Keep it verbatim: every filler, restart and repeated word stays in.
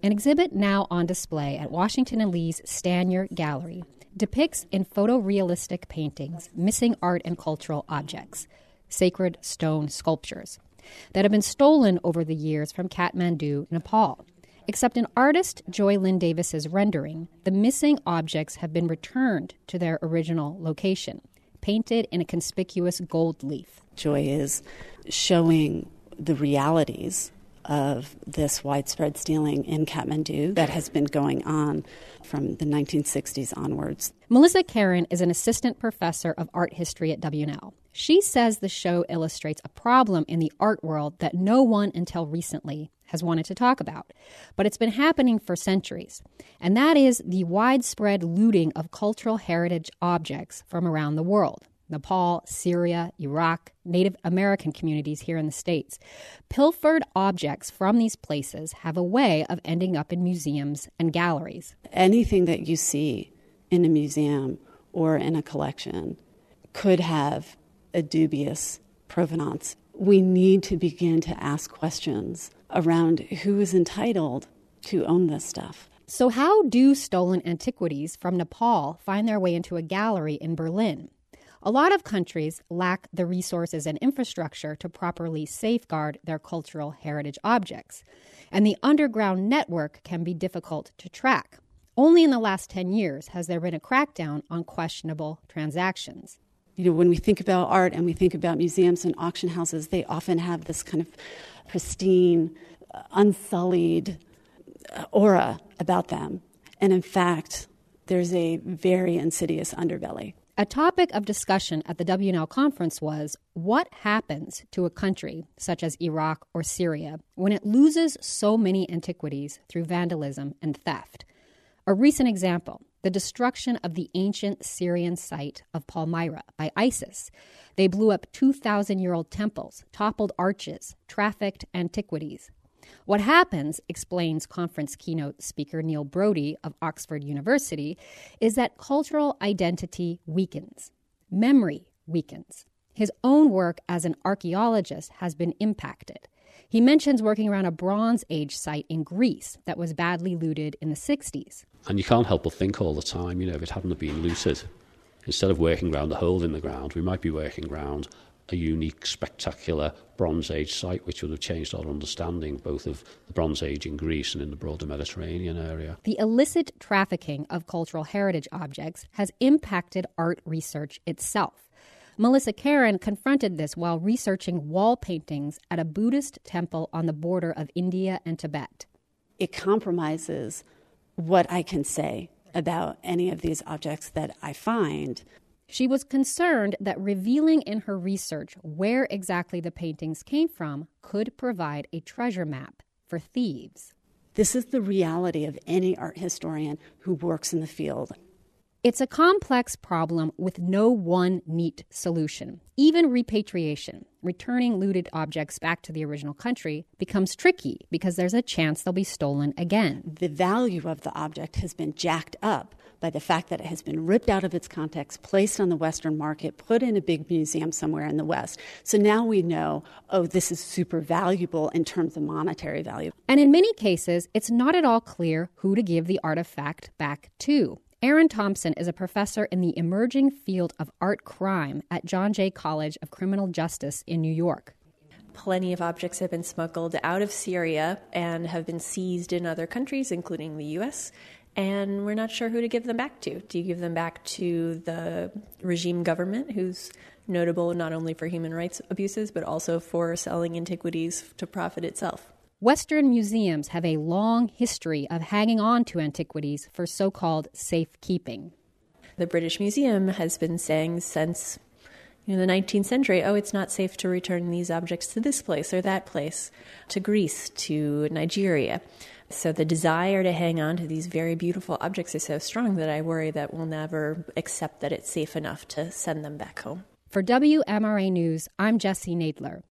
An exhibit now on display at Washington and Lee's Stanier Gallery depicts in photorealistic paintings missing art and cultural objects, sacred stone sculptures, that have been stolen over the years from Kathmandu, Nepal. Except in artist Joy Lynn Davis's rendering, the missing objects have been returned to their original location, painted in a conspicuous gold leaf. Joy is showing the realities of this widespread stealing in Kathmandu that has been going on from the nineteen sixties onwards. Melissa Karen is an assistant professor of art history at W and L. She says the show illustrates a problem in the art world that no one until recently has wanted to talk about. But it's been happening for centuries. And that is the widespread looting of cultural heritage objects from around the world. Nepal, Syria, Iraq, Native American communities here in the States. Pilfered objects from these places have a way of ending up in museums and galleries. Anything that you see in a museum or in a collection could have a dubious provenance. We need to begin to ask questions around who is entitled to own this stuff. So how do stolen antiquities from Nepal find their way into a gallery in Berlin? A lot of countries lack the resources and infrastructure to properly safeguard their cultural heritage objects, and the underground network can be difficult to track. Only in the last ten years has there been a crackdown on questionable transactions. You know, when we think about art and we think about museums and auction houses, they often have this kind of pristine, uh, unsullied uh, aura about them. And in fact, there's a very insidious underbelly. A topic of discussion at the W and L conference was what happens to a country such as Iraq or Syria when it loses so many antiquities through vandalism and theft. A recent example, the destruction of the ancient Syrian site of Palmyra by ISIS. They blew up two thousand year old temples, toppled arches, trafficked antiquities. What happens, explains conference keynote speaker Neil Brody of Oxford University, is that cultural identity weakens. Memory weakens. His own work as an archaeologist has been impacted. He mentions working around a Bronze Age site in Greece that was badly looted in the sixties. And you can't help but think all the time, you know, if it hadn't been looted, instead of working around a hole in the ground, we might be working around a unique, spectacular Bronze Age site which would have changed our understanding both of the Bronze Age in Greece and in the broader Mediterranean area. The illicit trafficking of cultural heritage objects has impacted art research itself. Melissa Karen confronted this while researching wall paintings at a Buddhist temple on the border of India and Tibet. It compromises what I can say about any of these objects that I find. She was concerned that revealing in her research where exactly the paintings came from could provide a treasure map for thieves. This is the reality of any art historian who works in the field. It's a complex problem with no one neat solution. Even repatriation, returning looted objects back to the original country, becomes tricky because there's a chance they'll be stolen again. The value of the object has been jacked up by the fact that it has been ripped out of its context, placed on the Western market, put in a big museum somewhere in the West. So now we know, oh, this is super valuable in terms of monetary value. And in many cases, it's not at all clear who to give the artifact back to. Aaron Thompson is a professor in the emerging field of art crime at John Jay College of Criminal Justice in New York. Plenty of objects have been smuggled out of Syria and have been seized in other countries, including the U S, and we're not sure who to give them back to. Do you give them back to the regime government, who's notable not only for human rights abuses, but also for selling antiquities to profit itself? Western museums have a long history of hanging on to antiquities for so-called safekeeping. The British Museum has been saying since you know, the nineteenth century, oh, it's not safe to return these objects to this place or that place, to Greece, to Nigeria. So the desire to hang on to these very beautiful objects is so strong that I worry that we'll never accept that it's safe enough to send them back home. For W M R A News, I'm Jessie Nadler.